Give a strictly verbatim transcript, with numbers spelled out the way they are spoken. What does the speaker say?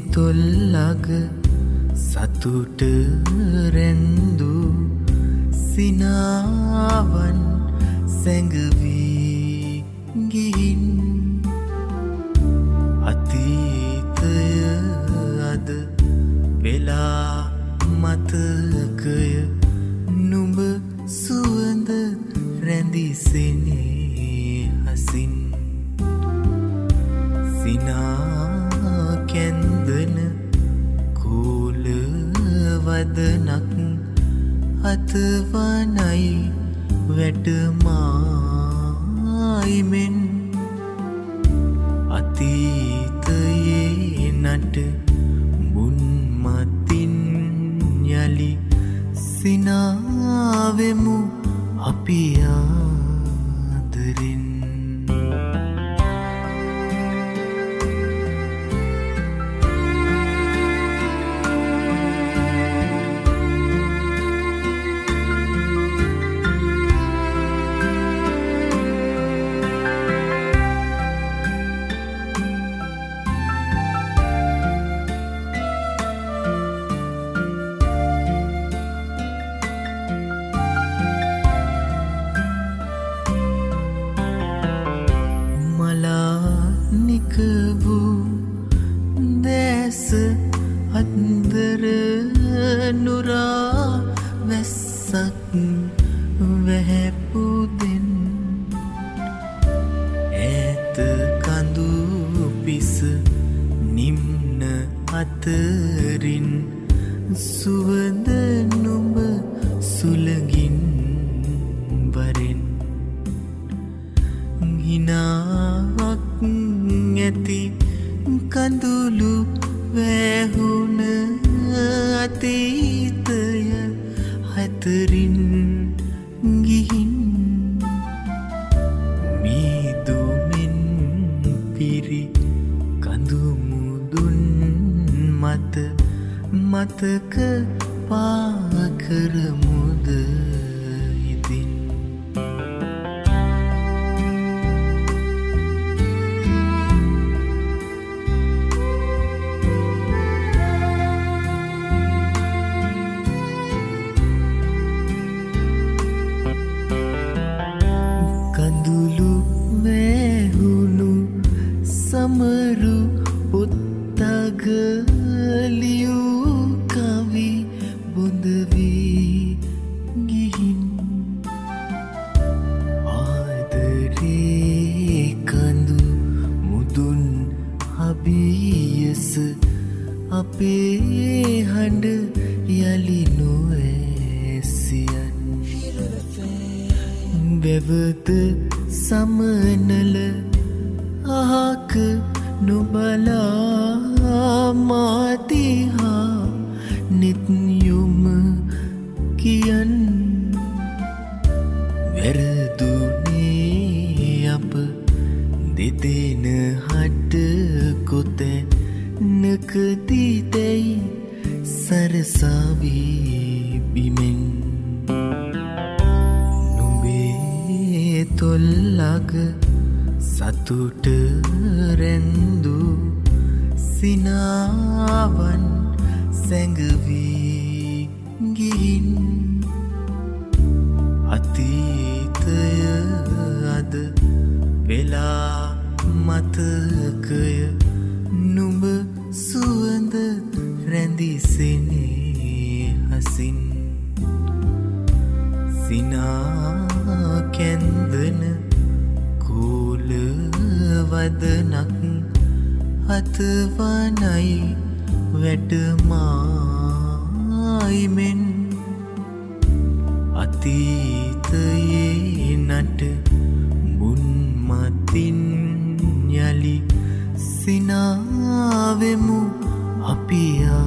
තොල්ලග සතුට රැන්දු සිනාවන් සැඟවී ගිහින් අතීතය අද වෙලා මතකය නුඹ සුවඳ රැඳිසෙනේ හසින් සිනා කැන්දන කෝල වදනක් අතවනයි වැටමායිමෙන් අතීතයේ නට මුන්මතින් යලි සිනාවෙමු අපි ආදරෙන් අන්දර නුරා වැස්සක් වැහැපුදෙන් ඇත කඳු පිස නිම්න අතරින් සුවඳ නුඹ සුලගින් වරෙන් හිනාවක් ඇති කඳුළු වැහුණ අතීතය හතරින් ගිහින් මීදුමෙන් පිරි කඳුමුදුන් මත මතක පාකරමුද ඉතින් කඳුළු වැහුණු සමරු පොත්තග ලියූ කවි බොඳවී ගිහින් ආදරේ කඳු මුදුන් අභියස අපේ හඬ යලි නොඇසියන් වැවත සමනල අහක නොබලා මාතිහා නෙත් යොම කියන් වැරදුනේ අප දෙදෙන හට කොත නකතිතැයි සරසාවී බිමෙන් තොල්ලග සතුට රැන්දු සිනාවන් සැඟවී ගිහින් අතීතය අද වෙලා මතකය නුඹ සුවඳ රැඳිසෙනේ හසින් සිනා කැන්දන කෝල වදනක් අතවනයි වැටමායිමෙන් අතීතයේ නට මුන්මතින් යලි සිනාවෙමු අපි